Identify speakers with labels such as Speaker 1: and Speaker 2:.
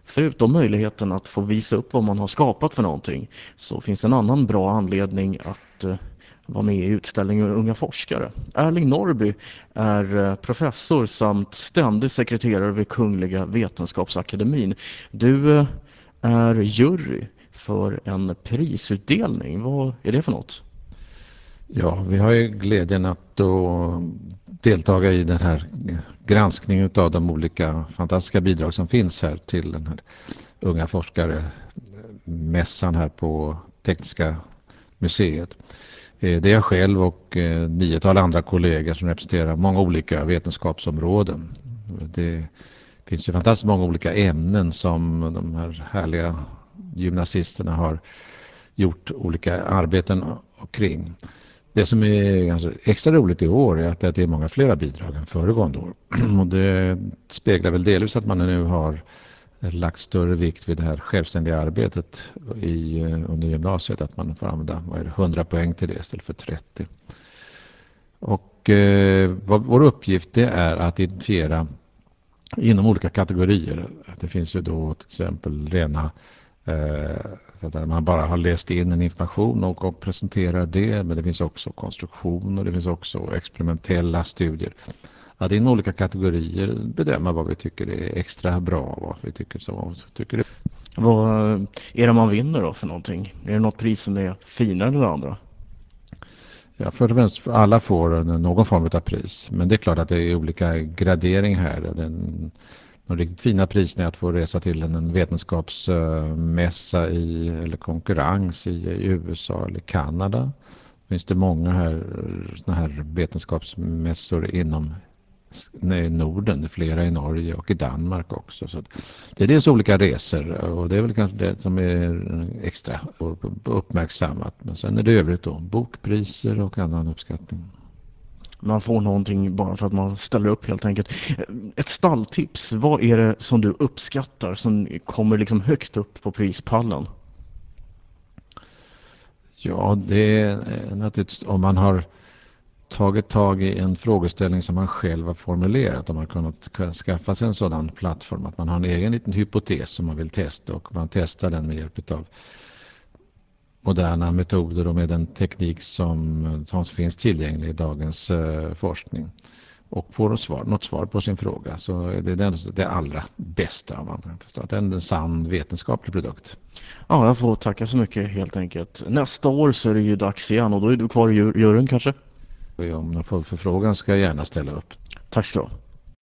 Speaker 1: förutom möjligheten att få visa upp vad man har skapat för någonting, så finns en annan bra anledning att vara med i utställningen Unga forskare. Erling Norrby är professor samt ständig sekreterare vid Kungliga Vetenskapsakademin. Du är jury för en prisutdelning. Vad är det för något?
Speaker 2: Ja, vi har ju glädjen att då deltaga i den här granskningen av de olika fantastiska bidrag som finns här till den här unga forskare-mässan här på Tekniska museet. Det är jag själv och 9-tal andra kollegor som representerar många olika vetenskapsområden. Det finns ju fantastiskt många olika ämnen som de här härliga gymnasisterna har gjort olika arbeten kring. Det som är alltså extra roligt i år är att det är många flera bidrag än föregående år. Och det speglar väl delvis att man nu har lagt större vikt vid det här självständiga arbetet under gymnasiet. Att man får använda 100 poäng till det istället för 30. Och vår uppgift det är att identifiera inom olika kategorier. Det finns ju då till exempel rena så där man bara har läst in en information och presenterar det. Men det finns också konstruktion och det finns också experimentella studier. Att inom olika kategorier bedöma vad vi tycker är extra bra och vad vi tycker är.
Speaker 1: Vad är det man vinner då för någonting? Är det något pris som är finare än det andra?
Speaker 2: Ja, för det mesta alla får någon form av pris. Men det är klart att det är olika gradering här. De riktigt fina priserna är att få resa till en vetenskapsmässa eller konkurrens i USA eller Kanada. Finns det många såna här vetenskapsmässor inom Norden, flera i Norge och i Danmark också. Så det är dels olika resor och det är väl kanske det som är extra uppmärksammat. Men sen är det övrigt då bokpriser och annan uppskattning.
Speaker 1: Man får någonting bara för att man ställer upp helt enkelt. Ett stalltips, vad är det som du uppskattar som kommer liksom högt upp på prispallen?
Speaker 2: Ja, det är naturligtvis om man har tagit tag i en frågeställning som man själv har formulerat. Om man kunnat skaffa sig en sådan plattform att man har en egen liten hypotes som man vill testa och man testar den med hjälp av moderna metoder och med den teknik som finns tillgänglig i dagens forskning och får något svar på sin fråga, så är det allra bästa om man kan testa. Det är en sann vetenskaplig produkt.
Speaker 1: Ja, jag får tacka så mycket helt enkelt. Nästa år så är det ju dags igen och då är du kvar i juryn kanske?
Speaker 2: Om jag får förfrågan ska jag gärna ställa upp.
Speaker 1: Tack ska du ha.